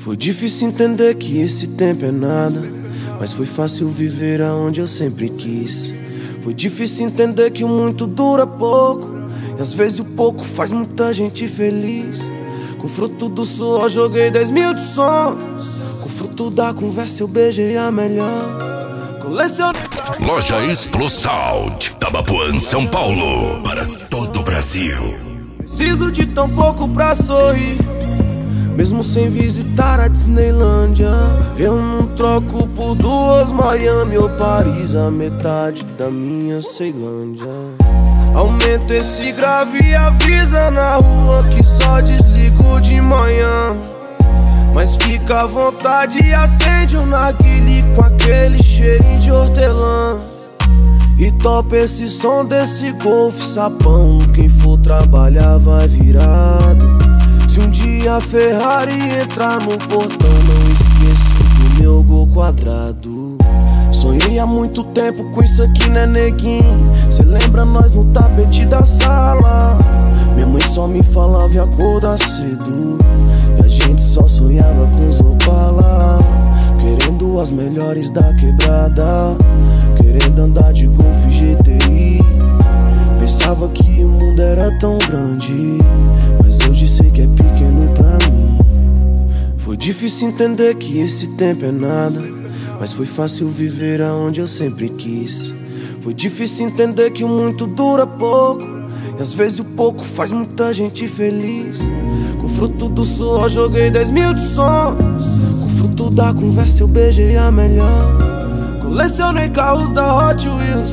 Foi difícil entender que esse tempo é nada, mas foi fácil viver aonde eu sempre quis. Foi difícil entender que o muito dura pouco, e às vezes o pouco faz muita gente feliz. Com fruto do suor joguei 10 mil de sonhos, com fruto da conversa eu beijei a melhor. Colecionei... Loja Explosound, Tabapuã, São Paulo, para todo o Brasil. Preciso de tão pouco pra sorrir, mesmo sem visitar a Disneylândia. Eu não troco por duas Miami ou Paris, a metade da minha Ceilândia. Aumenta esse grave e avisa na rua que só desligo de manhã. Mas fica à vontade e acende um narguile com aquele cheirinho de hortelã. E topa esse som desse Golf sapão, quem for trabalhar vai virado. Se um dia a Ferrari entrar no portão, não esqueço do meu gol quadrado. Sonhei há muito tempo com isso aqui, né, neguinho? Cê lembra nós no tapete da sala? Minha mãe só me falava e acordar cedo, e a gente só sonhava com os Opala, querendo as melhores da quebrada, querendo andar de Golf GTI. Pensava que o mundo era tão grande, mas hoje sei que é pequeno pra mim. Foi difícil entender que esse tempo é nada, mas foi fácil viver aonde eu sempre quis. Foi difícil entender que o muito dura pouco, e às vezes o pouco faz muita gente feliz. Com fruto do suor joguei 10 mil de sonhos, com fruto da conversa eu beijei a melhor. Colecionei carros da Hot Wheels,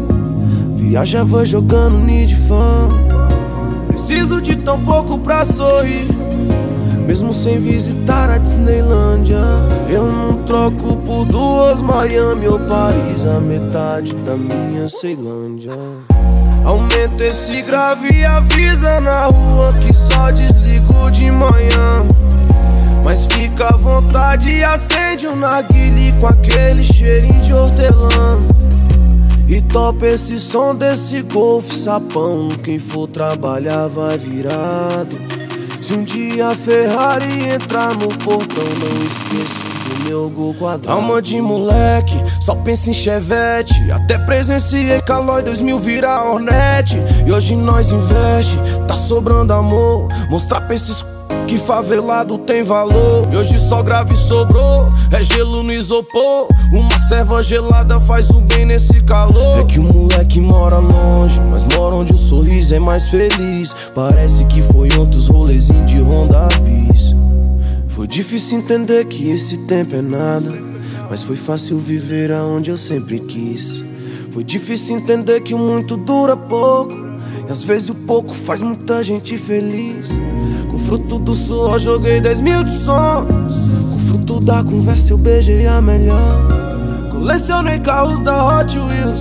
viajava jogando Need Fan. Preciso de tão pouco pra sorrir, mesmo sem visitar a Disneylândia. Eu não troco por duas Miami ou Paris, a metade da minha Ceilândia. Aumenta esse grave e avisa na rua que só desligo de manhã. Mas fica à vontade e acende um narguile com aquele cheirinho de hortelã. E topa esse som desse Golf sapão, quem for trabalhar vai virado. Se um dia a Ferrari entrar no portão, não esqueço do meu gol quadrado. Alma de moleque, só pensa em Chevette. Até presenciei Calói 2000 virar Hornet. E hoje nós investe, tá sobrando amor. Mostrar pra esses que favelado tem valor. E hoje só grave sobrou, é gelo no isopor. Uma serva gelada faz o bem nesse calor. É que o moleque mora longe, mas mora onde o sorriso é mais feliz. Parece que foi ontem os rolezinhos de Honda Bis. Foi difícil entender que esse tempo é nada, mas foi fácil viver aonde eu sempre quis. Foi difícil entender que o muito dura pouco, e às vezes o pouco faz muita gente feliz. Com fruto do suor joguei 10 mil de sonhos, com fruto da conversa eu beijei a melhor. Colecionei carros da Hot Wheels,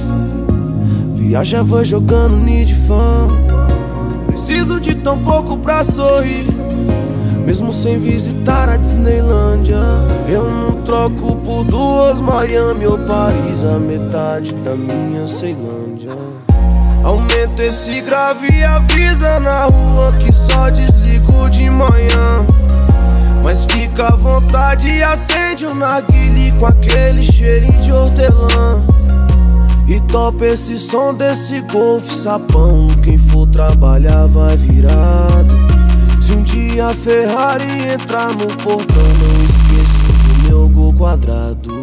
viajava jogando Need Fan. Preciso de tão pouco pra sorrir, mesmo sem visitar a Disneylândia. Eu não troco por duas Miami ou Paris, a metade da minha Ceilândia. Aumenta esse grave e avisa na rua que só desligo de manhã. Mas fica à vontade e acende um narguile com aquele cheirinho de hortelã. E topa esse som desse Golf sapão, quem for trabalhar vai virado. Se um dia a Ferrari entrar no portão, não esqueço do meu gol quadrado.